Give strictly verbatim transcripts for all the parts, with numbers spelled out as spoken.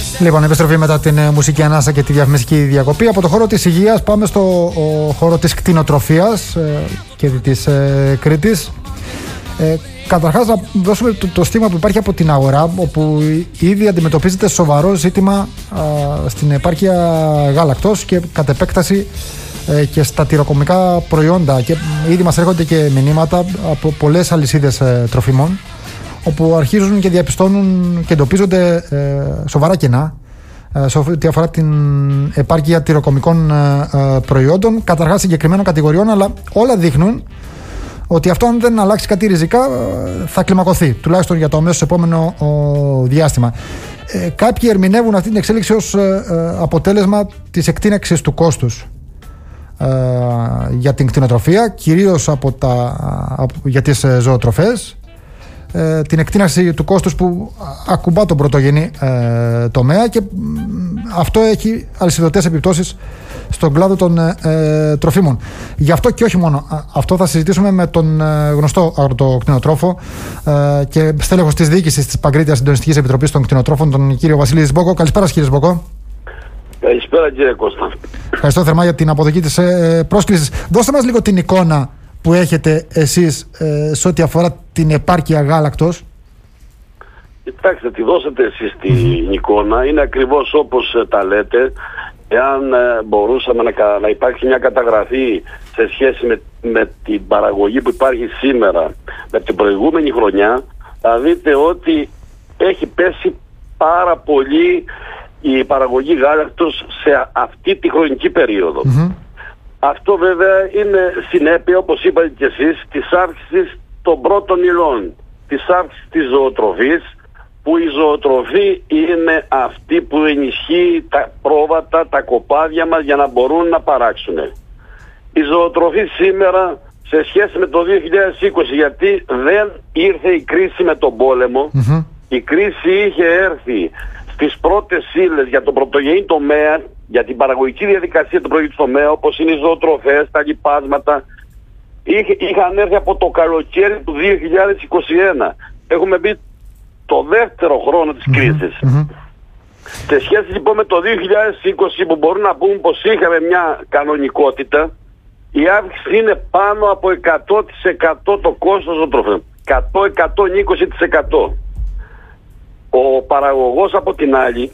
Λοιπόν, επιστροφή μετά την ε, μουσική ανάσα και τη διαφημιστική διακοπή. Από το χώρο της υγείας πάμε στο ο, χώρο της κτηνοτροφίας ε, και της ε, Κρήτης. Ε, καταρχάς να δώσουμε το, το στίγμα που υπάρχει από την αγορά, όπου ήδη αντιμετωπίζεται σοβαρό ζήτημα α, στην επάρκεια γάλακτος και κατ' επέκταση ε, και στα τυροκομικά προϊόντα, και ήδη μας έρχονται και μηνύματα από πολλές αλυσίδες ε, τροφιμών, όπου αρχίζουν και διαπιστώνουν και εντοπίζονται ε, σοβαρά κενά ε, σε ό,τι αφορά την επάρκεια τυροκομικών ε, ε, προϊόντων, καταρχάς συγκεκριμένων κατηγοριών, αλλά όλα δείχνουν ότι αυτό, αν δεν αλλάξει κάτι ριζικά, θα κλιμακωθεί, τουλάχιστον για το αμέσως επόμενο ο, διάστημα. Ε, κάποιοι ερμηνεύουν αυτή την εξέλιξη ως ε, ε, αποτέλεσμα της εκτείναξης του κόστους ε, για την κτηνοτροφία, κυρίως από τα, από, για τις ε, ζωοτροφές, ε, την εκτείναξη του κόστους που ακουμπά τον πρωτογενή ε, τομέα, και αυτό έχει αλυσιδωτές επιπτώσεις στον κλάδο των ε, τροφίμων. Γι' αυτό και όχι μόνο αυτό, θα συζητήσουμε με τον ε, γνωστό αγροτοκτηνοτρόφο ε, και στέλεχος της διοίκησης της Παγκρίτιας Συντονιστικής Επιτροπής των Κτηνοτρόφων, τον κύριο Βασίλη Σμπόκο. Καλησπέρα, κύριε Σμπόκο. Καλησπέρα, κύριε Κώστα. Ευχαριστώ θερμά για την αποδοχή της ε, πρόσκλησης. Δώστε μας λίγο την εικόνα που έχετε εσείς ε, σε ό,τι αφορά την επάρκεια γάλακτος. Κοιτάξτε, τη δώσατε εσείς την mm-hmm. εικόνα. Είναι ακριβώς όπως ε, τα λέτε. Εάν ε, μπορούσαμε να, να υπάρχει μια καταγραφή σε σχέση με, με την παραγωγή που υπάρχει σήμερα με την προηγούμενη χρονιά, θα δείτε ότι έχει πέσει πάρα πολύ η παραγωγή γάλακτος σε αυτή τη χρονική περίοδο. Mm-hmm. Αυτό βέβαια είναι συνέπεια, όπως είπατε και εσείς, της αύξησης των πρώτων υλών, της αύξησης της ζωοτροφής, που η ζωοτροφή είναι αυτή που ενισχύει τα πρόβατα, τα κοπάδια μας για να μπορούν να παράξουν. Η ζωοτροφή σήμερα, σε σχέση με το δύο χιλιάδες είκοσι, γιατί δεν ήρθε η κρίση με τον πόλεμο, mm-hmm. η κρίση είχε έρθει στις πρώτες ύλες για τον πρωτογενή τομέα, για την παραγωγική διαδικασία του πρωτογενή τομέα, όπως είναι οι ζωοτροφές, τα λιπάσματα, είχε, είχαν έρθει από το καλοκαίρι του δύο χιλιάδες είκοσι ένα. Έχουμε μπει το δεύτερο χρόνο της κρίσης. Mm-hmm. Σε σχέση λοιπόν με το δύο χιλιάδες είκοσι, που μπορούμε να πούμε πως είχαμε μια κανονικότητα, η αύξηση είναι πάνω από εκατό τοις εκατό το κόστος των τροφών. εκατό με εκατόν είκοσι τοις εκατό. Ο παραγωγός από την άλλη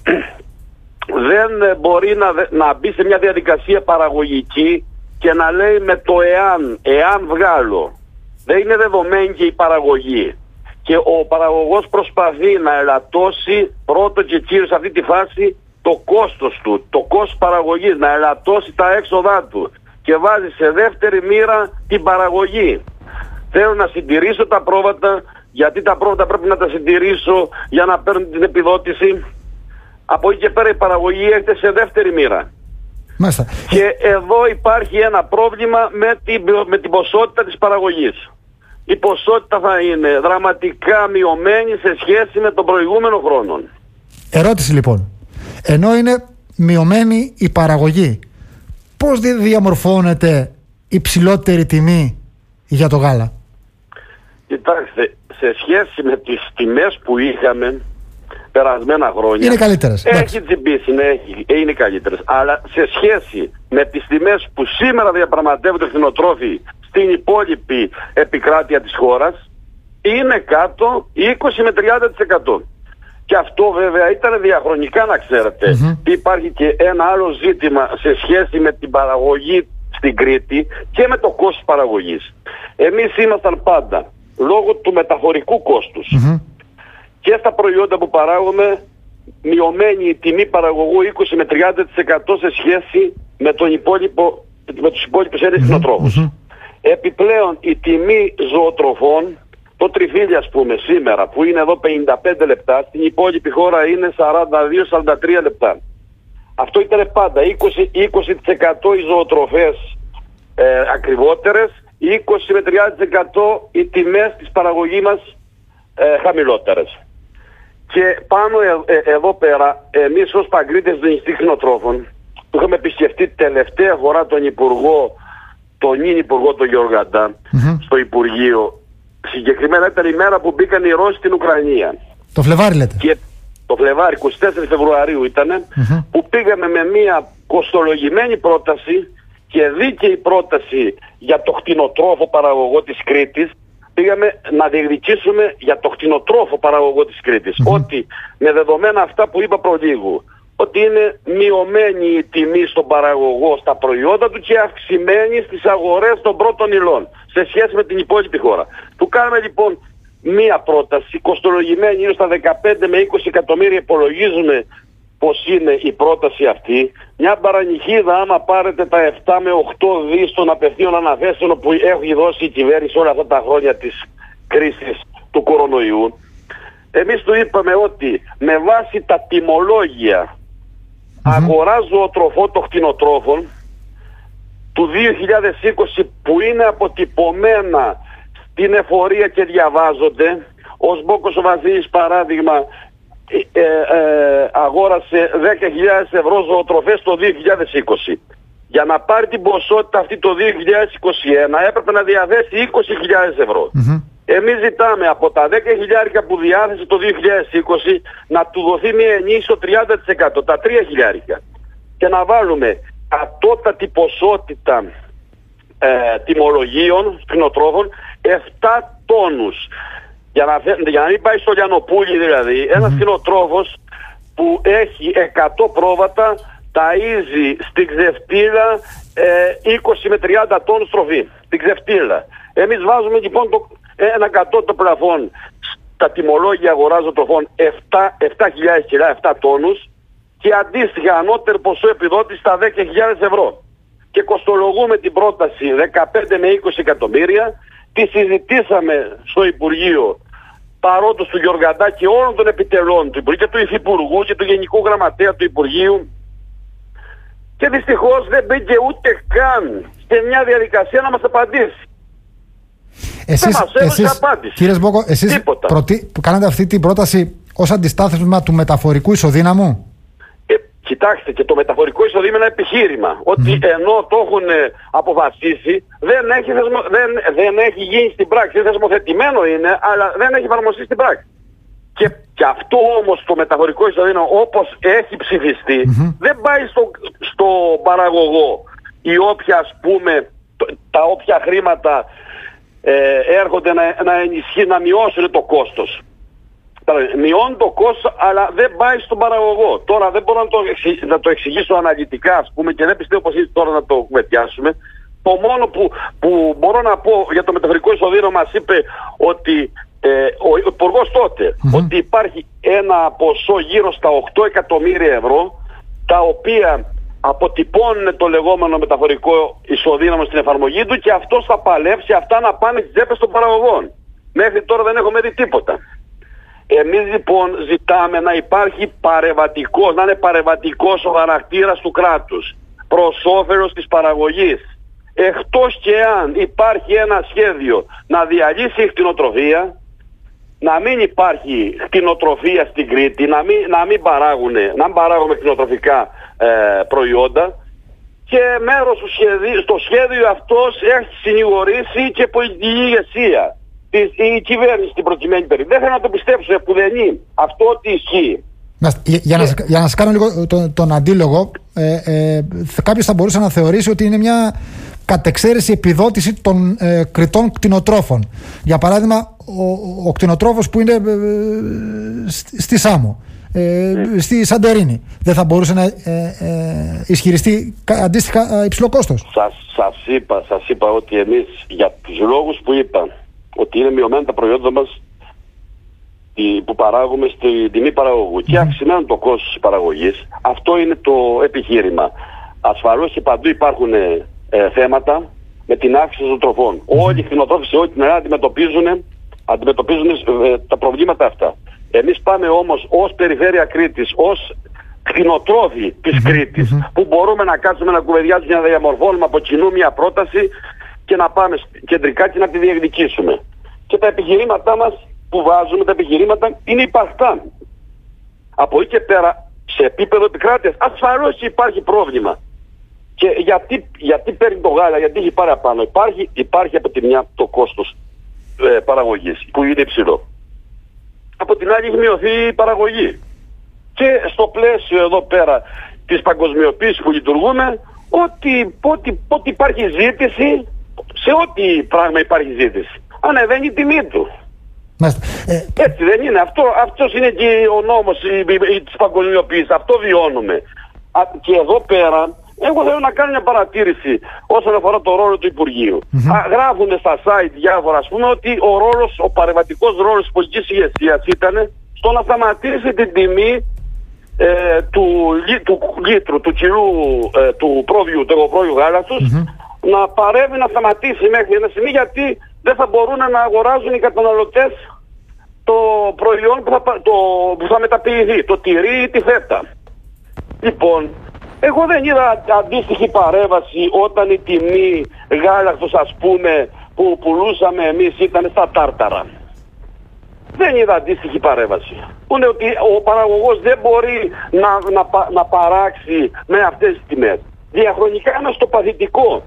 δεν μπορεί να, να μπει σε μια διαδικασία παραγωγική και να λέει με το εάν, εάν βγάλω. Δεν είναι δεδομένη και η παραγωγή. Και ο παραγωγός προσπαθεί να ελαττώσει πρώτο και κύριο σε αυτή τη φάση το κόστος του, το κόστος παραγωγής, να ελαττώσει τα έξοδά του, και βάζει σε δεύτερη μοίρα την παραγωγή. Θέλω να συντηρήσω τα πρόβατα, γιατί τα πρόβατα πρέπει να τα συντηρήσω για να παίρνουν την επιδότηση. Από εκεί και πέρα η παραγωγή έρχεται σε δεύτερη μοίρα. Μάλιστα. Και εδώ υπάρχει ένα πρόβλημα με την, με την ποσότητα της παραγωγής. Η ποσότητα θα είναι δραματικά μειωμένη σε σχέση με τον προηγούμενο χρόνο. Ερώτηση λοιπόν. Ενώ είναι μειωμένη η παραγωγή, πώς διαμορφώνεται η ψηλότερη τιμή για το γάλα? Κοιτάξτε, σε σχέση με τις τιμές που είχαμε περασμένα χρόνια, είναι καλύτερες. Έχει τσιμπήσει, ναι, είναι καλύτερες. Αλλά σε σχέση με τις τιμές που σήμερα διαπραγματεύονται κτηνοτρόφοι στην υπόλοιπη επικράτεια της χώρας, είναι κάτω είκοσι με τριάντα τοις εκατό. Και αυτό βέβαια ήταν διαχρονικά, να ξέρετε. Mm-hmm. Υπάρχει και ένα άλλο ζήτημα σε σχέση με την παραγωγή στην Κρήτη και με το κόστος παραγωγής. Εμείς ήμασταν πάντα, λόγω του μεταφορικού κόστους, mm-hmm. και στα προϊόντα που παράγουμε, μειωμένη η τιμή παραγωγού είκοσι με τριάντα τοις εκατό σε σχέση με, τον υπόλοιπο, με τους υπόλοιπους Έλληνες κτηνοτρόφους. Mm-hmm. Επιπλέον η τιμή ζωοτροφών, το τριφύλι ας πούμε σήμερα, που είναι εδώ πενήντα πέντε λεπτά, στην υπόλοιπη χώρα είναι σαράντα δύο με σαράντα τρία λεπτά. Αυτό ήταν πάντα είκοσι τοις εκατό οι ζωοτροφές ε, ακριβότερες, είκοσι με τριάντα τοις εκατό οι τιμές της παραγωγής μας ε, χαμηλότερες. Και πάνω ε, ε, εδώ πέρα, εμείς ως Παγκρίτες Συντονιστής Κτηνοτρόφων, που είχαμε επισκεφτεί τελευταία φορά τον Υπουργό, τον νυν Υπουργό τον Γεωργαντά, mm-hmm. στο Υπουργείο, συγκεκριμένα ήταν η μέρα που μπήκαν οι Ρώσοι στην Ουκρανία. Το Φλεβάρι λέτε. Και το Φλεβάρι, είκοσι τέσσερις Φεβρουαρίου ήτανε, mm-hmm. που πήγαμε με μια κοστολογημένη πρόταση και δίκαιη πρόταση για το κτηνοτρόφο παραγωγό της Κρήτης. Πήγαμε να διεκδικήσουμε για το κτηνοτρόφο παραγωγό της Κρήτης. Mm-hmm. Ότι με δεδομένα αυτά που είπα προλίγου, ότι είναι μειωμένη η τιμή στον παραγωγό στα προϊόντα του και αυξημένη στις αγορές των πρώτων υλών σε σχέση με την υπόλοιπη χώρα. Του κάνουμε λοιπόν μία πρόταση κοστολογημένη, είναι στα δεκαπέντε με είκοσι εκατομμύρια, υπολογίζουμε πως είναι η πρόταση αυτή. Μια παρανυχίδα άμα πάρετε τα επτά με οκτώ δις των απευθείων αναθέσεων που έχει δώσει η κυβέρνηση όλα αυτά τα χρόνια της κρίσης του κορονοϊού. Εμείς του είπαμε ότι με βάση τα τιμολόγια mm-hmm. αγοράζω τροφό των κτηνοτρόφων του δύο χιλιάδες είκοσι που είναι αποτυπωμένα στην εφορία και διαβάζονται. Ο Σμπόκος ο Βασίλης παράδειγμα ε, ε, ε, αγόρασε δέκα χιλιάδες ευρώ ζωοτροφές το δύο χιλιάδες είκοσι. Για να πάρει την ποσότητα αυτή το δύο χιλιάδες είκοσι ένα έπρεπε να διαθέσει είκοσι χιλιάδες ευρώ. Mm-hmm. Εμείς ζητάμε από τα δέκα χιλιάρικα που διάθεσε το δύο χιλιάδες είκοσι να του δοθεί μια ενίσχυση το τριάντα τοις εκατό, τα τρία χιλιάρικα. Και να βάλουμε κατώτατη ποσότητα ε, τιμολογίων κτηνοτρόφων επτά τόνους. Για να, για να μην πάει στο Λιανοπούλι δηλαδή, ένας mm-hmm. κτηνοτρόφος που έχει εκατό πρόβατα ταΐζει στην Ξεφτύλα ε, είκοσι με τριάντα τόνους τροφή. Στην Ξεφτύλα. Εμείς βάζουμε λοιπόν το, ένα κατώτατο πλαφόν στα τιμολόγια αγοράζω τροφών επτά χιλιάδες κιλά, επτά τόνους και αντίστοιχα ανώτερο ποσό επιδότηση στα δέκα χιλιάδες ευρώ. Και κοστολογούμε την πρόταση δεκαπέντε με είκοσι εκατομμύρια. Τη συζητήσαμε στο Υπουργείο παρόντος του Γιωργαντά και όλων των επιτελών του Υπουργείου και του Υφυπουργού και του Γενικού Γραμματέα του Υπουργείου. Και δυστυχώς δεν μπήκε ούτε καν σε μια διαδικασία να μας απαντήσει. Εσείς, δεν μας έδωσε εσείς, απάντηση. Κύριε Σμπόκο, εσείς προτι... κάνατε αυτή την πρόταση ως αντιστάθμισμα του μεταφορικού ισοδύναμου. Ε, κοιτάξτε, και το μεταφορικό εισόδημα είναι ένα επιχείρημα. Mm. Ότι ενώ το έχουν αποφασίσει, δεν έχει, θεσμο... δεν, δεν έχει γίνει στην πράξη. Θεσμοθετημένο είναι, αλλά δεν έχει εφαρμοστεί στην πράξη. Και, και αυτό όμως το μεταφορικό εισόδημα, όπως έχει ψηφιστεί, mm-hmm. δεν πάει στο, στο παραγωγό. Η όποια, ας πούμε, το, τα όποια χρήματα ε, έρχονται να, να ενισχύουν, να μειώσουν το κόστος. Μειώνει το κόστος, αλλά δεν πάει στον παραγωγό. Τώρα δεν μπορώ να το, εξηγήσω, να το εξηγήσω αναλυτικά, ας πούμε, και δεν πιστεύω πως είναι τώρα να το κουβεντιάσουμε. Το μόνο που, που μπορώ να πω για το μεταφορικό εισόδημα, μας είπε ότι ε, ο υπουργός τότε, mm-hmm. ότι υπάρχει ένα ποσό γύρω στα οκτώ εκατομμύρια ευρώ, τα οποία αποτυπώνουν το λεγόμενο μεταφορικό ισοδύναμο στην εφαρμογή του και αυτός θα παλέψει αυτά να πάνε στις τσέπες των παραγωγών. Μέχρι τώρα δεν έχουμε δει τίποτα. Εμείς λοιπόν ζητάμε να υπάρχει παρεμβατικός, να είναι παρεμβατικός ο χαρακτήρας του κράτους προς όφελος της παραγωγής. Εκτός και αν υπάρχει ένα σχέδιο να διαλύσει η κτηνοτροφία, να μην υπάρχει κτηνοτροφία στην Κρήτη, να μην, να μην παράγουμε, να μην παράγουμε κτηνοτροφικά ε, προϊόντα, και μέρος του σχεδίου, στο σχέδιο αυτός έχει συνηγορήσει και πολιτική ηγεσία. Η κυβέρνηση στην προκειμένη περίπτωση. Δεν θέλω να το πιστέψω που δεν είναι αυτό ότι ισχύει. Για, για, να, για να σας κάνω λίγο τον, τον αντίλογο, ε, ε, κάποιος θα μπορούσε να θεωρήσει ότι είναι μια κατεξαίρεση επιδότηση των ε, κριτών κτηνοτρόφων. Για παράδειγμα, ο, ο κτηνοτρόφος που είναι ε, στη, στη Σάμο, ε, mm. στη Σαντερίνη, δεν θα μπορούσε να ε, ε, ισχυριστεί αντίστοιχα υψηλό κόστος. Σας, σας, είπα, σας είπα ότι εμείς για τους λόγους που είπα, ότι είναι μειωμένα τα προϊόντα μας που παράγουμε στη τιμή παραγωγού και αυξημένο το κόστος της παραγωγής. Αυτό είναι το επιχείρημα. Ασφαλώς και παντού υπάρχουν ε, ε, θέματα με την αύξηση των τροφών. Mm-hmm. Όλοι οι κτηνοτρόφοι σε όλη την Ελλάδα αντιμετωπίζουν, αντιμετωπίζουν ε, τα προβλήματα αυτά. Εμείς πάμε όμως ως Περιφέρεια Κρήτης, ως κτηνοτρόφοι της mm-hmm. Κρήτης, mm-hmm. που μπορούμε να κάτσουμε να κουβεντιάσουμε και να διαμορφώνουμε από κοινού μια πρόταση και να πάμε κεντρικά και να τη διεκδικήσουμε. Και τα επιχειρήματά μας που βάζουμε, τα επιχειρήματα είναι υπαρκτά. Από εκεί και πέρα, σε επίπεδο επικράτειας, ασφαλώς υπάρχει πρόβλημα. Και γιατί, γιατί παίρνει το γάλα, γιατί έχει παραπάνω. Υπάρχει, υπάρχει από τη μια το κόστος ε, παραγωγής, που είναι υψηλό. Από την άλλη έχει μειωθεί η παραγωγή. και στο πλαίσιο εδώ πέρα της παγκοσμιοποίησης που λειτουργούμε, ότι, ότι, ότι υπάρχει ζήτηση, σε ό,τι πράγμα υπάρχει ζήτηση, ανεβαίνει η τιμή του. Ε, Έτσι δεν είναι? Αυτό, αυτός είναι και ο νόμος της παγκοσμιοποίησης, αυτό βιώνουμε. Α, και εδώ πέρα εγώ θέλω να κάνω μια παρατήρηση όσον αφορά το ρόλο του Υπουργείου. Mm-hmm. Α, γράφουν στα site διάφορα, ας πούμε, ότι ο ρόλος, ο παρεμβατικός ρόλος της πολιτικής ηγεσίας ήταν στο να σταματήσει την τιμή ε, του, του λίτρου, του κιλού, ε, του πρόβιου, του εγωπρόβιου γάλακτος, mm-hmm. να παρέμβει, να σταματήσει μέχρι ένα σημείο, γιατί δεν θα μπορούν να αγοράζουν οι καταναλωτές το προϊόν που θα, το, που θα μεταποιηθεί, το τυρί ή τη φέτα. Λοιπόν, εγώ δεν είδα αντίστοιχη παρέμβαση όταν η τιμή γάλακτος, ας πούμε, που πουλούσαμε εμείς ήταν στα τάρταρα. Δεν είδα αντίστοιχη παρέμβαση. Που είναι ότι ο παραγωγός δεν μπορεί να, να, να παράξει με αυτές τις τιμές. Διαχρονικά είναι στο παθητικό.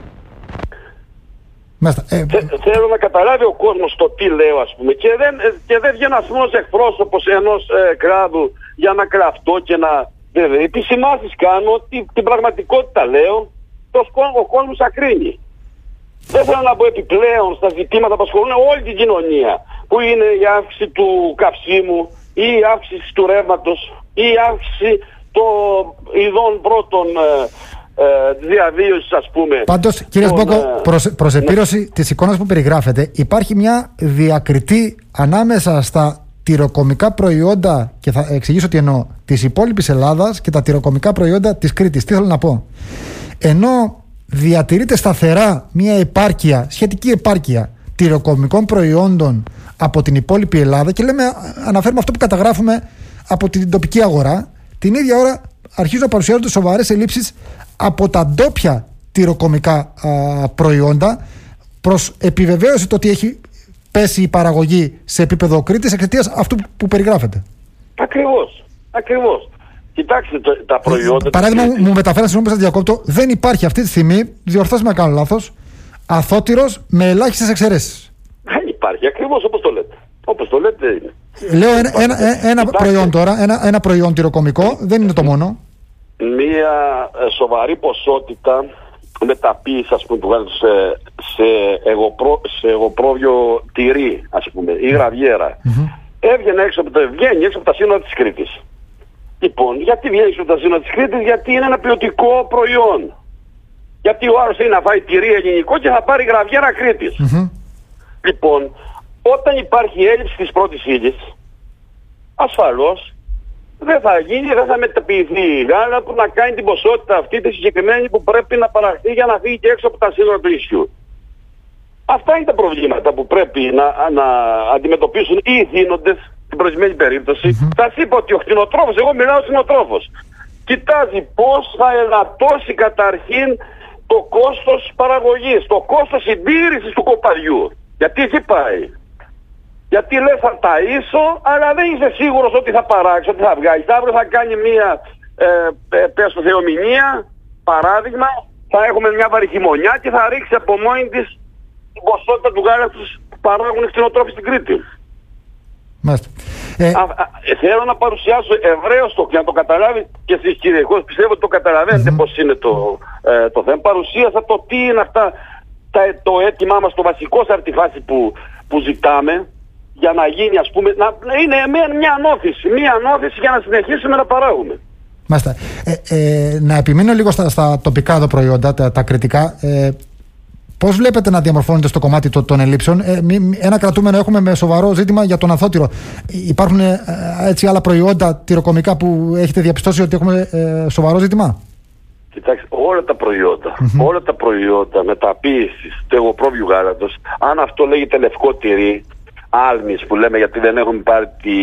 Ε, Θε, θέλω να καταλάβει ο κόσμος το τι λέω, ας πούμε, και δεν, και δεν βγαίνω ας πούμε ως εκπρόσωπος ενός ε, κράτου για να κραφτώ και να βέβαια επισημάσεις κάνω, ότι την πραγματικότητα λέω, το ο κόσμος ακρίνει. Δεν θέλω να μπω επιπλέον στα ζητήματα που ασχολούν όλη την κοινωνία, που είναι η αύξηση του καυσίμου ή η αύξηση του ρεύματος ή η αύξηση των ειδών πρώτων ε, Ε, διαβίωσης, ας πούμε. Πάντως, κύριε Σμπόκο, ε... προς, προς επίρρωση ναι. της εικόνας που περιγράφετε, υπάρχει μια διακριτή ανάμεσα στα τυροκομικά προϊόντα, και θα εξηγήσω τι εννοώ, της υπόλοιπης Ελλάδας και τα τυροκομικά προϊόντα της Κρήτης. Τι θέλω να πω? Ενώ διατηρείται σταθερά μια επάρκεια, σχετική επάρκεια τυροκομικών προϊόντων από την υπόλοιπη Ελλάδα, και λέμε, αναφέρουμε αυτό που καταγράφουμε από την τοπική αγορά, την ίδια ώρα αρχίζουν να παρουσιάζονται σοβαρές ελλείψεις από τα ντόπια τυροκομικά α, προϊόντα, προς επιβεβαίωση το ότι έχει πέσει η παραγωγή σε επίπεδο Κρήτης εξαιτίας αυτού που περιγράφεται. Ακριβώς, ακριβώς. Κοιτάξτε το, τα προϊόντα... Ε, παράδειγμα, μου, μου μεταφέρατε, συγγνώμη που σας διακόπτω, δεν υπάρχει αυτή τη στιγμή, διορθώστε με να κάνω λάθος, αθώτυρος με ελάχιστες εξαιρέσεις. Δεν υπάρχει, ακριβώς όπως το λέτε. Όπως το λέτε είναι. Λέω ένα, ένα, ένα, ένα προϊόν τώρα, ένα, ένα προϊόν τυροκομικό, δεν είναι το μόνο. Μία ε, σοβαρή ποσότητα μεταποίηση, ας πούμε, του γάλακτος σε, σε, εγωπρό, σε εγωπρόβιο τυρί, ας πούμε, ή γραβιέρα. Mm-hmm. Έβγαινε έξω από τα, βγαίνει έξω από τα σύνορα της Κρήτης. Λοιπόν, γιατί βγαίνει έξω από τα σύνορα της Κρήτης? Γιατί είναι ένα ποιοτικό προϊόν. Γιατί ο άλλος θέλει να φάει τυρί ελληνικό και θα πάρει γραβιέρα Κρήτης. Mm-hmm. Λοιπόν, όταν υπάρχει έλλειψη της πρώτης ύλης, ασφαλώς δεν θα γίνει, δεν θα μεταποιηθεί η γάλα που να κάνει την ποσότητα αυτή τη συγκεκριμένη που πρέπει να παραχθεί για να φύγει και έξω από τα σύνορα του νησιού. Αυτά είναι τα προβλήματα που πρέπει να, να αντιμετωπίσουν οι ηθήνοντες στην προηγουμένη περίπτωση. Mm-hmm. Θα σας είπα ότι ο κτηνοτρόφος, εγώ μιλάω κτηνοτρόφος, κοιτάζει πώς θα ελαττώσει καταρχήν το κόστος παραγωγής, το κόστος συντήρησης του κοπαδιού. Γιατί εκεί πάει. Γιατί λες θα ταΐσω, αλλά δεν είσαι σίγουρος ότι θα παράξει, ότι θα βγάλει. Αύριο θα κάνει μία, ε, ε, πες το θεομηνία, παράδειγμα, θα έχουμε μια βαριχημονιά και θα ρίξει από μόνη της την ποσότητα του γάλακτος που παράγουν οι κτηνοτρόφοι στην Κρήτη. Μάλιστα. Ε... Α, α, θέλω να παρουσιάσω ευρέως το και να το καταλάβει και εσείς, κύριε. Εγώ πιστεύω ότι το καταλαβαίνετε mm-hmm. πώς είναι το, ε, το θέμα. Παρουσίασα το τι είναι αυτά, τα, το αίτημά μας, το βασικό σαρτιφάση που, που ζητάμε, για να γίνει, ας πούμε, να είναι μια ανώθηση, μια ανώθηση για να συνεχίσουμε να παράγουμε. Μάλιστα. Ε, ε, να επιμείνω λίγο στα, στα τοπικά εδώ προϊόντα, τα, τα κρητικά. Ε, πώς βλέπετε να διαμορφώνεται στο κομμάτι των, των ελλείψεων? Ε, μη, ένα κρατούμενο έχουμε με σοβαρό ζήτημα για τον αθώτυρο. Υπάρχουν ε, έτσι άλλα προϊόντα τυροκομικά που έχετε διαπιστώσει ότι έχουμε ε, σοβαρό ζήτημα? Κοιτάξτε, όλα τα προϊόντα, mm-hmm. όλα τα προϊόντα μεταποίησης του εγωπρόβιου γάλακτος, αν αυτό λέγεται λευκό τυρί, άλμης που λέμε, γιατί δεν έχουμε πάρει τη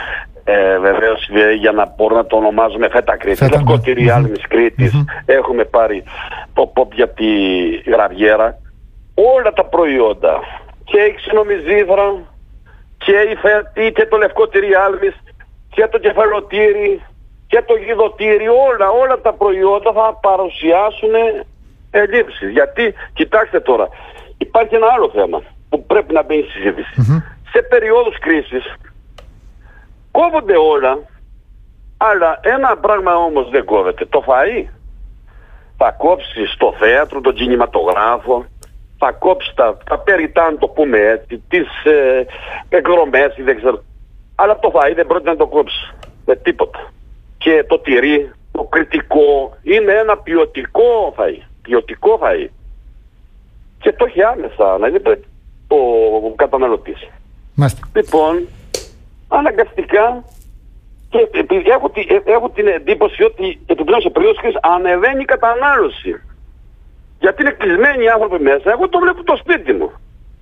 ε, βεβαίως για να μπορούμε να το ονομάζουμε φέτα Κρήτης, λευκό τυρί mm-hmm. άλμης Κρήτης, mm-hmm. έχουμε πάρει το ποπ για τη γραβιέρα. Όλα τα προϊόντα, και η ξινομυζίδρα και, η φέτη, και το λευκό τυρί άλμης και το κεφαλοτήρι και το γιδοτήρι, όλα, όλα τα προϊόντα θα παρουσιάσουν ελλείψεις. Γιατί, κοιτάξτε τώρα, υπάρχει ένα άλλο θέμα που πρέπει να μπει στη συζήτηση. Mm-hmm. Σε περιόδους κρίσης κόβονται όλα Αλλά ένα πράγμα όμως δεν κόβεται. Το φαΐ. Θα κόψεις το θέατρο, τον κινηματογράφο, θα κόψεις τα, τα περιτά, να το πούμε έτσι, τις ε, εκδρομές, δεν ξέρω. Αλλά το φαΐ δεν πρόκειται να το κόψεις με τίποτα. Και το τυρί, το κριτικό, είναι ένα ποιοτικό φαΐ. Ποιοτικό φαΐ. Και το έχει άμεσα να δει ο καταναλωτής. Μάλιστα. Λοιπόν, αναγκαστικά, και επειδή έχω, τη, έχω την εντύπωση ότι επιπλέον σε περίοδος κρίσης ανεβαίνει η κατανάλωση. Γιατί είναι κλεισμένοι οι άνθρωποι μέσα, εγώ το βλέπω στο σπίτι μου.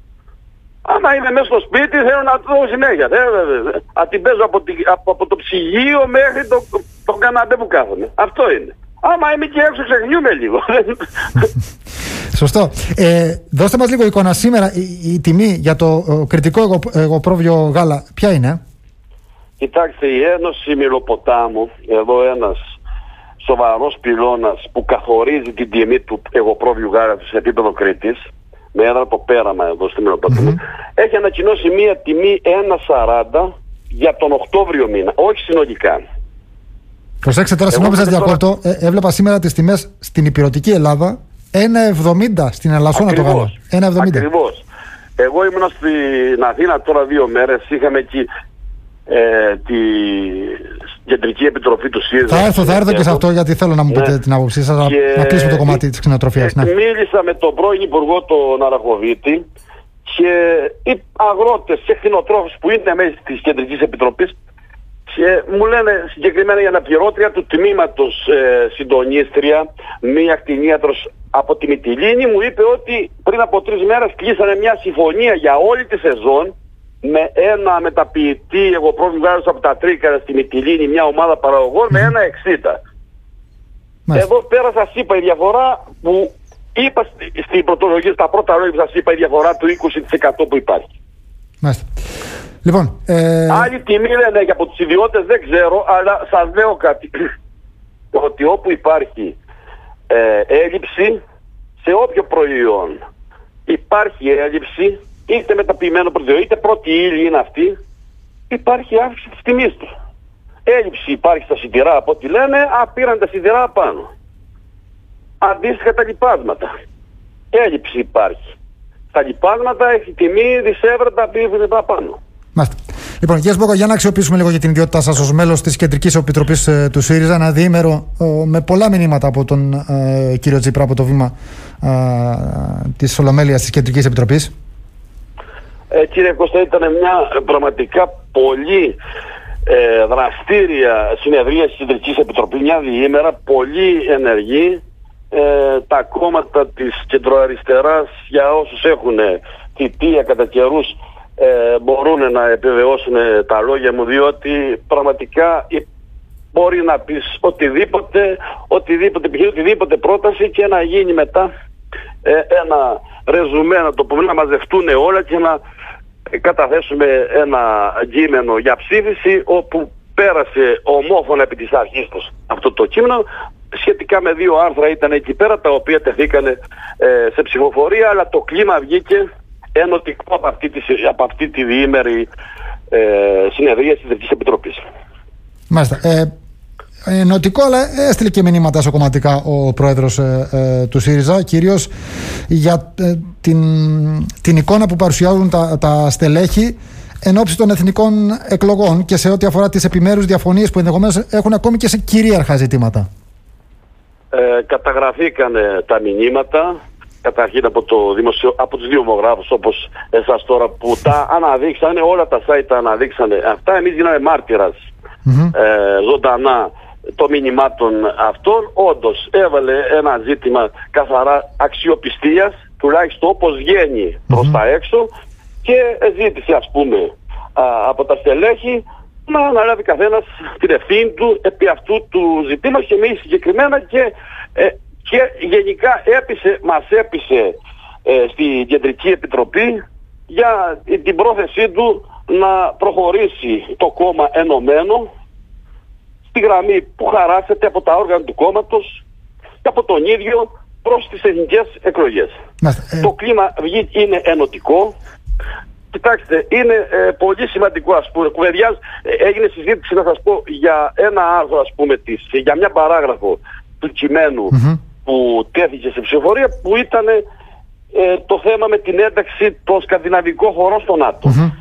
Άμα είμαι μέσα στο σπίτι θέλω να τρώω συνέχεια. Θα την παίζω από, από, από το ψυγείο μέχρι το, το καναπέ που κάθομαι. Αυτό είναι. Άμα είμαι και έξω ξεχνιούμαι λίγο. Σωστό. Ε, δώστε μας λίγο εικόνα σήμερα. Η, η τιμή για το ο, κριτικό εγω, εγωπρόβιο γάλα ποια είναι? Κοιτάξτε, η Ένωση Μυλοποτάμου, εδώ ένας σοβαρός πυλώνας που καθορίζει την τιμή του εγωπρόβιου γάλα σε επίπεδο Κρήτης, με έδρα το πέραμα εδώ στη Μυλοποτάμου, mm-hmm. έχει ανακοινώσει μία τιμή ένα σαράντα για τον Οκτώβριο μήνα, όχι συνολικά. Προσέξτε τώρα, συγγνώμη σας διακόπτω, ε, έβλεπα σήμερα τις τιμές στην υπηρετική Ελλάδα ένα εβδομήντα στην Ελασσόνα το γάλα. ένα εβδομήντα. Ακριβώς. Εγώ ήμουν στην Αθήνα τώρα δύο μέρες, είχαμε εκεί ε, τη Κεντρική Επιτροφή του ΣΥΡΙΖΑ. Θα έρθω, θα έρθω και σε αυτό γιατί θέλω να μου πείτε ναι. την άποψή σας, και να κλείσουμε το κομμάτι της κτηνοτροφίας. Ναι. Μίλησα με τον πρώην Υπουργό τον Αραχοβίτη και οι αγρότες και κτηνοτρόφους που είναι μέσα της Κεντρικής Επιτροπής και μου λένε συγκεκριμένα η αναπληρώτρια του τμήματος ε, συντονίστρια, μία κτηνίατρος από τη Μυτιλήνη, μου είπε ότι πριν από τρεις μέρες κλείσανε μια συμφωνία για όλη τη σεζόν με ένα μεταποιητή εγωπρόβιου γάλατος από τα Τρίκαρα στη Μυτιλήνη, μια ομάδα παραγωγών, mm. με ένα εξήντα. Μάλιστα. Εδώ πέρα σας είπα η διαφορά που είπα στην πρωτολογία, στα πρώτα λόγια που σας είπα, η διαφορά του είκοσι τοις εκατό που υπάρχει. Μάλιστα. Λοιπόν, ε... άλλη τιμή λένε και από τους ιδιώτες δεν ξέρω, αλλά σας λέω κάτι. Ότι όπου υπάρχει ε, έλλειψη σε όποιο προϊόν υπάρχει έλλειψη, είτε μεταποιημένο προϊόν, είτε πρώτη ύλη είναι αυτή, υπάρχει αύξηση της τιμής του. Έλλειψη υπάρχει στα σιτηρά από ό,τι λένε, α, πήραν τα σιτηρά απάνω. Αντίστοιχα τα λιπάσματα. Έλλειψη υπάρχει. Στα λιπάσματα έχει τιμή δισεύρετα πήραν απάνω. Μάλιστα. Λοιπόν, κύριε Σπόκο, για να αξιοποιήσουμε λίγο για την ιδιότητά σας ως μέλος της Κεντρικής Επιτροπής ε, του ΣΥΡΙΖΑ, ένα διήμερο ε, με πολλά μηνύματα από τον ε, κύριο Τσίπρα από το βήμα ε, της Ολομέλειας της Κεντρικής Επιτροπής. Ε, κύριε Κώστα, ήταν μια πραγματικά πολύ ε, δραστήρια συνεδρία της Κεντρικής Επιτροπής, μια διήμερα, πολύ ενεργή. Ε, τα κόμματα της κεντροαριστεράς, για όσους έχουν θητεία κατά καιρούς, Ε, μπορούν να επιβεβαιώσουν τα λόγια μου, διότι πραγματικά μπορεί να πεις οτιδήποτε, οτιδήποτε, οτιδήποτε πρόταση και να γίνει μετά ε, ένα ρεζουμέ, να το πούμε, να μαζευτούν όλα και να καταθέσουμε ένα κείμενο για ψήφιση, όπου πέρασε ομόφωνα επί της αρχής τους αυτό το κείμενο. Σχετικά με δύο άρθρα ήταν εκεί πέρα, τα οποία τεθήκανε ε, σε ψηφοφορία, αλλά το κλίμα βγήκε ενωτικό από αυτή τη, από αυτή τη διήμερη ε, συνεδρία της Κεντρικής Επιτροπής. Μάλιστα. Ε, ενωτικό, αλλά έστειλε και μηνύματα σοκομματικά ο πρόεδρος ε, ε, του ΣΥΡΙΖΑ, κυρίως για ε, την, την εικόνα που παρουσιάζουν τα, τα στελέχη εν ώψη των εθνικών εκλογών και σε ό,τι αφορά τις επιμέρους διαφωνίες που ενδεχομένως έχουν ακόμη και σε κυρίαρχα ζητήματα. Ε, καταγραφήκανε τα μηνύματα. Καταρχήν από, το δημοσιο... από τους δημογράφους όπως εσάς τώρα που τα αναδείξανε, όλα τα site τα αναδείξανε αυτά. Εμείς γίναμε μάρτυρας mm-hmm. ε, ζωντανά των μηνυμάτων αυτών. Όντως έβαλε ένα ζήτημα καθαρά αξιοπιστίας, τουλάχιστον όπως βγαίνει mm-hmm. προς τα έξω, και ζήτησε, ας πούμε, α, από τα στελέχη να αναλάβει καθένας την ευθύνη του επί αυτού του ζητήματος, και εμείς συγκεκριμένα, και ε, και γενικά έπεισε, μας έπεισε ε, στη Κεντρική Επιτροπή για την πρόθεσή του να προχωρήσει το κόμμα ενωμένο στη γραμμή που χαράσεται από τα όργανα του κόμματος και από τον ίδιο προς τις εθνικές εκλογές. Ε... Το κλίμα είναι ενωτικό. Κοιτάξτε, είναι ε, πολύ σημαντικό, ας πούμε, κουβεντιάζ, ε, έγινε συζήτηση, να σας πω, για ένα άρθρο, ας πούμε, της, για μια παράγραφο του κειμένου mm-hmm. που τέθηκε σε ψηφοφορία, που ήταν ε, το θέμα με την ένταξη των σκανδιναβικών χωρών στο ΝΑΤΟ. Mm-hmm.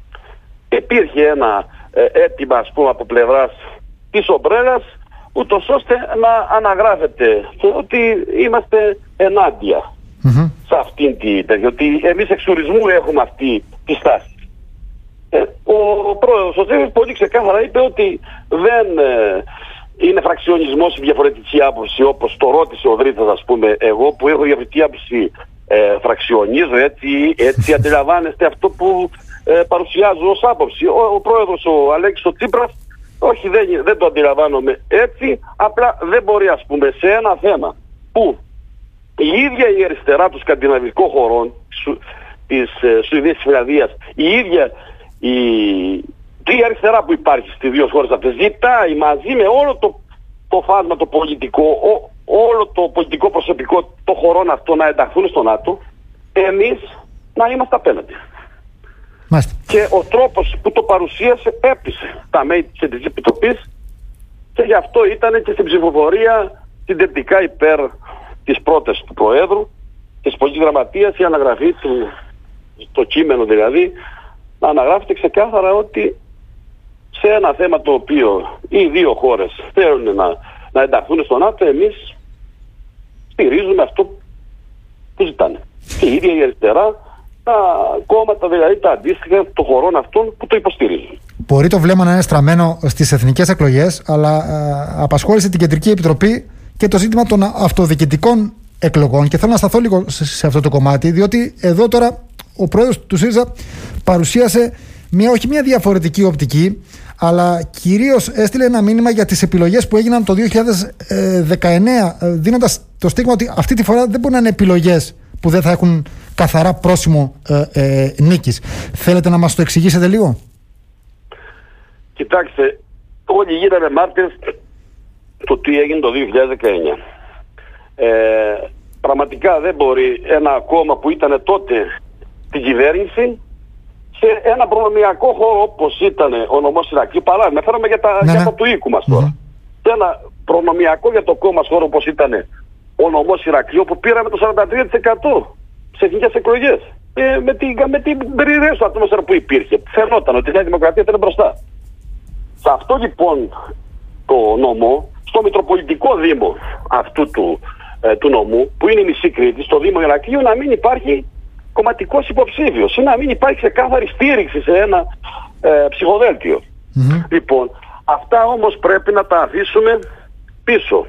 Υπήρχε ένα ε, αίτημα, ας πούμε, από πλευράς της ομπρέλας, ούτως ώστε να αναγράφεται ότι είμαστε ενάντια mm-hmm. σε αυτήν την τέτοια, ότι εμείς εξουρισμού έχουμε αυτή τη στάση. Ε, ο, ο πρόεδρος ο Τσίπρας πολύ ξεκάθαρα είπε ότι δεν ε, είναι φραξιονισμός η διαφορετική άποψη, όπως το ρώτησε ο Δρίτας, ας πούμε, εγώ που έχω διαφορετική άποψη ε, φραξιονίζω, έτσι, έτσι αντιλαμβάνεστε αυτό που ε, παρουσιάζω ως άποψη. Ο, ο πρόεδρος ο Αλέξης ο Τσίπρας, όχι, δεν, δεν το αντιλαμβάνομαι έτσι, απλά δεν μπορεί, ας πούμε, σε ένα θέμα που η ίδια η αριστερά των σκανδιναβικών χωρών, σου, της ε, Σουηδίας, της Φιλανδίας, η ίδια η, η αριστερά που υπάρχει στις δύο χώρες αυτές, ζητάει μαζί με όλο το, το φάσμα το πολιτικό, ο, όλο το πολιτικό προσωπικό των χωρών αυτών να ενταχθούν στο ΝΑΤΟ, εμείς να είμαστε απέναντι. Μάλιστα. Και ο τρόπος που το παρουσίασε έπεισε τα μέλη της Επιτροπής και γι' αυτό ήταν και στην ψηφοφορία συντριπτικά υπέρ της πρότασης του Προέδρου και της Πολιτικής Γραμματείας η αναγραφή του, το κείμενο δηλαδή, να αναγράφεται ξεκάθαρα ότι σε ένα θέμα το οποίο οι δύο χώρες θέλουν να, να ενταχθούν στο ΝΑΤΟ, εμείς στηρίζουμε αυτό που ζητάνε. Και η ίδια η αριστερά, τα κόμματα δηλαδή τα αντίστοιχα των χωρών αυτών που το υποστηρίζουν. Μπορεί το βλέμμα να είναι στραμμένο στις εθνικές εκλογές, αλλά α, απασχόλησε την Κεντρική Επιτροπή και το ζήτημα των αυτοδιοικητικών εκλογών. Και θέλω να σταθώ λίγο σε αυτό το κομμάτι, διότι εδώ τώρα ο πρόεδρος του ΣΥΡΙΖΑ παρουσίασε μια, όχι μια διαφορετική οπτική, αλλά κυρίως έστειλε ένα μήνυμα για τις επιλογές που έγιναν το δύο χιλιάδες δεκαεννέα, δίνοντας το στίγμα ότι αυτή τη φορά δεν μπορεί να είναι επιλογές που δεν θα έχουν καθαρά πρόσημο ε, ε, νίκης. Θέλετε να μας το εξηγήσετε λίγο? Κοιτάξτε, όλοι γίνανε μάρτυρες το τι έγινε το δύο χιλιάδες δεκαεννέα. Ε, πραγματικά δεν μπορεί ένα κόμμα που ήταν τότε στην κυβέρνηση σε ένα προνομιακό χώρο όπως ήταν ο νομός Ηρακλείου, παράδειγμα, φέραμε για τα, ναι, για τα του οίκου μας τώρα. Mm-hmm. Σε ένα προνομιακό για το κόμμα χώρο όπως ήταν ο νομός Ηρακλείου, που πήραμε το σαράντα τρία τοις εκατό σε εθνικές εκλογές. Ε, με την, με την περιραίωση ατμόσφαιρα που υπήρχε. Φαινόταν ότι η Νέα Δημοκρατία ήταν μπροστά. Σε αυτό λοιπόν το νόμο, στο Μητροπολιτικό Δήμο αυτού του, ε, του νομού, που είναι η μισή Κρήτη, στο Δήμο Ηρακλείου, να μην υπάρχει κομματικός υποψήφιος ή να μην υπάρχει ξεκάθαρη στήριξη σε ένα ε, ψηφοδέλτιο. Mm-hmm. Λοιπόν, αυτά όμως πρέπει να τα αφήσουμε πίσω.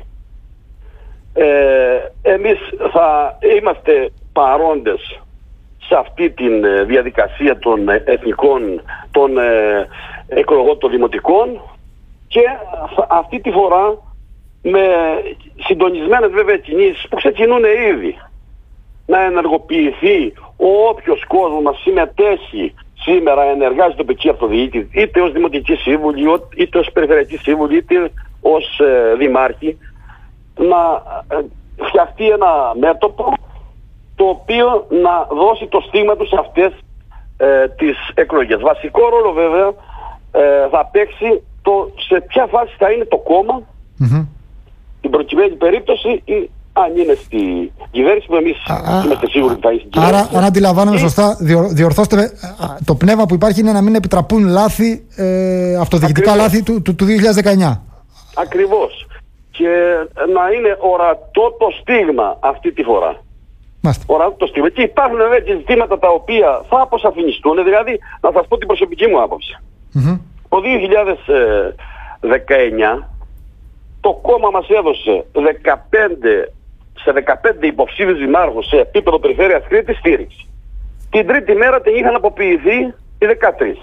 Ε, εμείς θα είμαστε παρόντες σε αυτή τη διαδικασία των εθνικών, των ε, εκλογών των δημοτικών και αυτή τη φορά με συντονισμένες βέβαια κινήσεις που ξεκινούν ήδη, να ενεργοποιηθεί όποιος κόσμος μας συμμετέχει σήμερα ενεργά στην τοπική αυτοδιοίκηση, είτε ως δημοτική σύμβουλη, είτε ως περιφερειακή σύμβουλη, είτε ως ε, δημάρχη, να ε, φτιαχτεί ένα μέτωπο το οποίο να δώσει το στίγμα του σε αυτές ε, τις εκλογές. Βασικό ρόλο βέβαια ε, θα παίξει το σε ποια φάση θα είναι το κόμμα, mm-hmm. την προκειμένη περίπτωση, ή αν είναι στη κυβέρνηση, που εμείς α, είμαστε σίγουροι ότι θα είναι στην κυβέρνηση. Άρα, αν αντιλαμβάνομαι ή... σωστά, διορθώστε με, το πνεύμα που υπάρχει είναι να μην επιτραπούν λάθη, ε, αυτοδιοικητικά Ακριβώς. λάθη του, του, του δύο χιλιάδες δεκαεννέα. Ακριβώς. Και να είναι ορατό το στίγμα αυτή τη φορά. Ορατό το στίγμα. Και υπάρχουν βέβαια και ζητήματα τα οποία θα αποσαφινιστούν. Δηλαδή, να σας πω την προσωπική μου άποψη. Mm-hmm. Το δύο χιλιάδες δεκαεννέα το κόμμα μας έδωσε δεκαπέντε, σε δεκαπέντε υποψήφιους δημάρχους σε επίπεδο περιφέρειας Κρήτης στήριξη. Την τρίτη μέρα την είχαν αποποιηθεί οι δεκατρείς.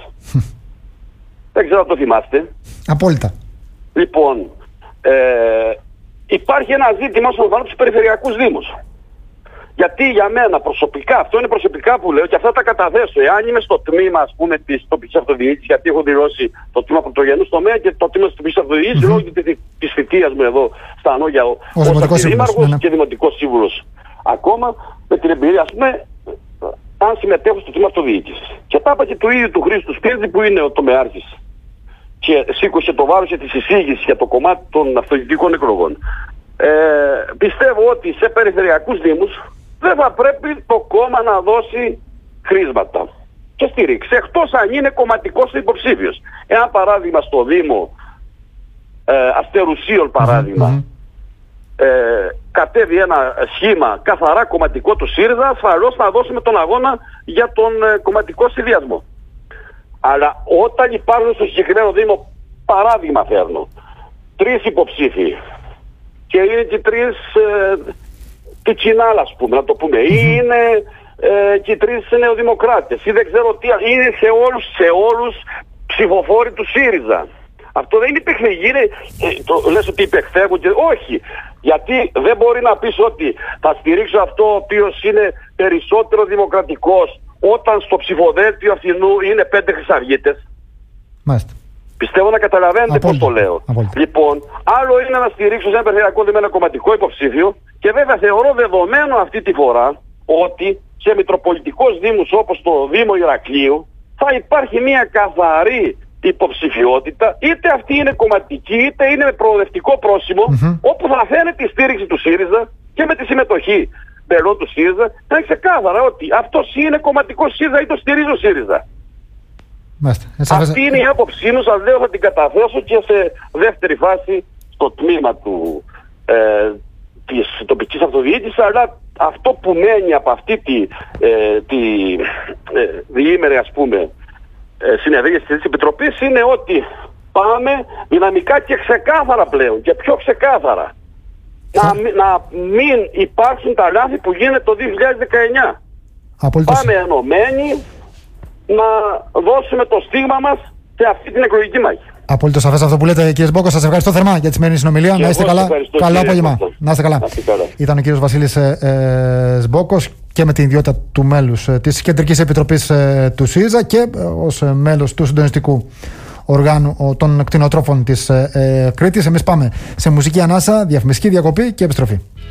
Δεν ξέρω αν το θυμάστε. Απόλυτα. Λοιπόν, ε, υπάρχει ένα ζήτημα όσον αφορά τους περιφερειακούς δήμους. Γιατί για μένα προσωπικά, αυτό είναι προσωπικά που λέω και αυτά τα καταθέσω. Εάν είμαι στο τμήμα, ας πούμε, της τοπικής αυτοδιοίκησης, γιατί έχω δηλώσει το τμήμα πρωτογενούς τομέα και το τμήμα της τοπικής αυτοδιοίκησης, mm-hmm. λόγω της θητείας μου εδώ στα Ανώγια ως αντιδήμαρχος ναι, ναι. και δημοτικός σύμβουλος. Ακόμα με την εμπειρία, ας πούμε, αν συμμετέχουν στο τμήμα αυτοδιοίκησης. Και τα είπα και του ίδιου του Χρήστου Σπίρτζη, που είναι ο τομεάρχης και σήκωσε το βάρος για τη εισήγηση για το κομμάτι των αυτοδιοικητικών εκλογών. Ε, πιστεύω ότι σε περιφερειακούς δήμους δεν θα πρέπει το κόμμα να δώσει χρήσματα και στηρίξει, εκτός αν είναι κομματικός υποψήφιος. Ένα παράδειγμα στο Δήμο ε, Αστερουσίων παράδειγμα, mm-hmm. ε, κατέβει ένα σχήμα καθαρά κομματικό του ΣΥΡΙΖΑ, ασφαλώς θα δώσουμε τον αγώνα για τον ε, κομματικό συνδυασμό. Αλλά όταν υπάρχουν στο συγκεκριμένο Δήμο, παράδειγμα φέρνω, τρεις υποψήφοι και είναι και τρεις ε, πιτσινάλ, ας πούμε, να το πούμε, mm-hmm. ή είναι ε, και τρεις νεοδημοκράτες ή δεν ξέρω τι, είναι σε όλους, σε όλους ψηφοφόροι του ΣΥΡΙΖΑ. Αυτό δεν είναι παιχνίδι, είναι, ε, το, λες ότι υπεκφεύγουν και όχι. Γιατί δεν μπορεί να πεις ότι θα στηρίξω αυτό ο οποίος είναι περισσότερο δημοκρατικός όταν στο ψηφοδέλτιο αυτινού είναι πέντε χρυσαυγίτες. Μάλιστα. Πιστεύω να καταλαβαίνετε πώς το λέω. Απόλυτα. Λοιπόν, άλλο είναι να στηρίξω σε ένα περιφερειακό δήμο ένα κομματικό υποψήφιο και βέβαια θεωρώ δεδομένο αυτή τη φορά ότι σε μητροπολιτικούς δήμους όπως το Δήμο Ηρακλείου θα υπάρχει μια καθαρή υποψηφιότητα, είτε αυτή είναι κομματική είτε είναι με προοδευτικό πρόσημο, mm-hmm. όπου θα φαίνεται η στήριξη του ΣΥΡΙΖΑ και με τη συμμετοχή μελών του ΣΥΡΙΖΑ θα είναι ξεκάθαρα ότι αυτός είναι κομματικός ΣΥΡΙΖΑ ή το στηρίζει ο ΣΥΡΙΖΑ. Μάλιστα. Αυτή είναι η άποψή μου, σας λέω, θα την καταθέσω και σε δεύτερη φάση στο τμήμα του, ε, της τοπικής αυτοδιοίκησης, αλλά αυτό που μένει από αυτή τη, ε, τη ε, διήμερη, ας πούμε, ε, συνεδρίαση της Επιτροπής είναι ότι πάμε δυναμικά και ξεκάθαρα πλέον και πιο ξεκάθαρα να, να μην υπάρξουν τα λάθη που γίνεται το δύο χιλιάδες δεκαεννιά. Απολύτως. Πάμε ενωμένοι να δώσουμε το στίγμα μας σε αυτή την εκλογική μάχη. Απολύτως σαφές αυτό που λέτε, κύριε Σμπόκο. Σας ευχαριστώ θερμά για τη σημερινή συνομιλία. Και να είστε καλά. Καλό απόγευμα. Να είστε καλά. καλά. Ήταν ο κύριος Βασίλης ε, ε, Σμπόκος και με την ιδιότητα του μέλους ε, της Κεντρικής Επιτροπής ε, του ΣΥΡΙΖΑ και ε, ως ε, μέλος του συντονιστικού οργάνου ο, των κτηνοτρόφων της ε, ε, Κρήτης. Εμείς πάμε σε μουσική ανάσα, διαφημιστική διακοπή και επιστροφή.